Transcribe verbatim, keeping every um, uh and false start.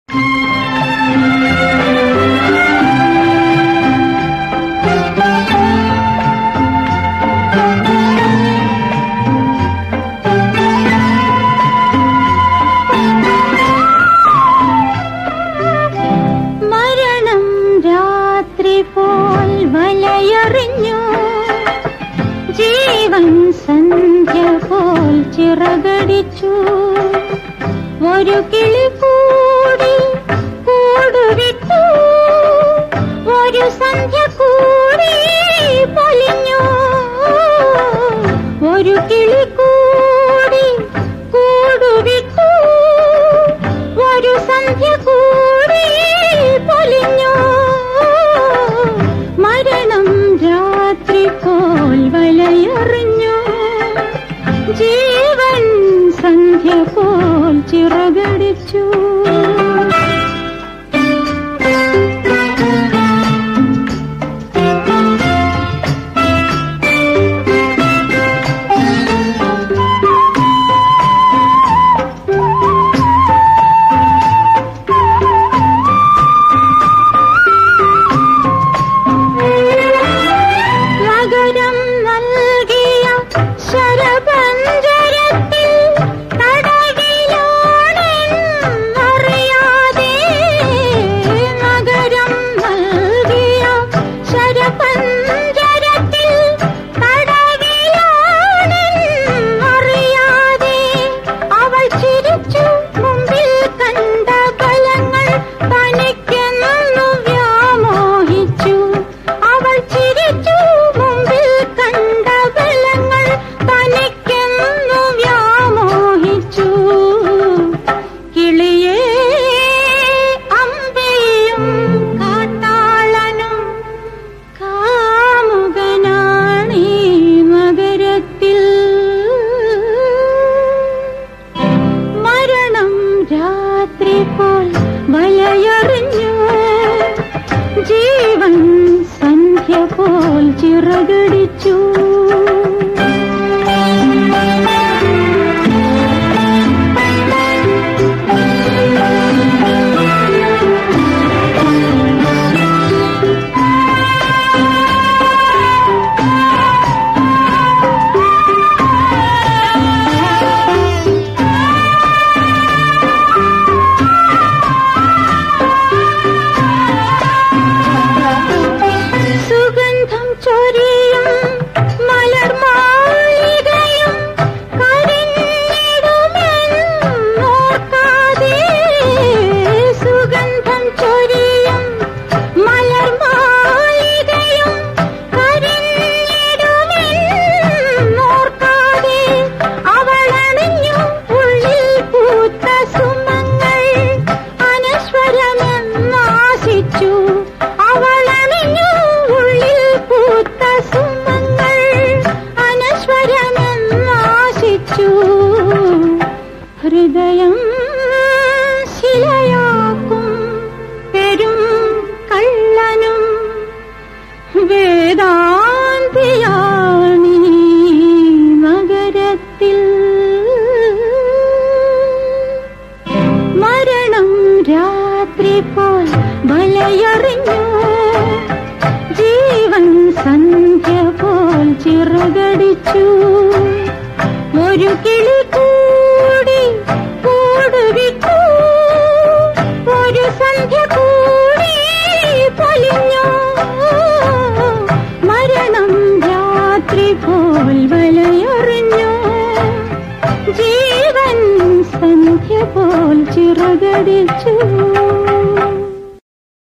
സന്ധ്യ പോൽ ചിറകടിച്ചു ഒരു കിളി കൂടി കൂടുവിട്ടു ഒരു സന്ധ്യ കൂടി പൊലിഞ്ഞു ഒരു കിളി കൂടി കൂടുവിട്ടു ഒരു സന്ധ്യ കൂടി പൊലിഞ്ഞു മരണം രാത്രി പോൽ വലയെറിഞ്ഞു ജീവൻ സന്ധ്യ പോൽ ചിറകടിച്ചു വലയെറിഞ്ഞു ജീവൻ സന്ധ്യ പോൽ ചിറകടിച്ചു ഹൃദയം ശിലയാക്കും പെരും കള്ളനും വേദാന്തിയാണീ നഗരത്തിൽ മരണം രാത്രി പോൽ വലയെറിഞ്ഞു ജീവൻ സന്ധ്യ പോൽ ചിറകടിച്ചു ഒരു കിളി കൂടി കൂടുവിട്ടു ഒരു സന്ധ്യ കൂടി പൊലിഞ്ഞു മരണം രാത്രി പോൽ വലയെറിഞ്ഞു ജീവൻ സന്ധ്യ പോൽ ചിറകടിച്ചു